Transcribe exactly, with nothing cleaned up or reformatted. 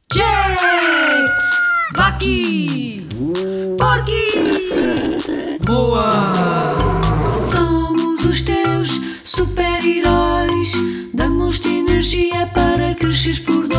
Jax! Vaqui! Porky! Boa! Somos os teus super-heróis. Damos-te energia para cresceres por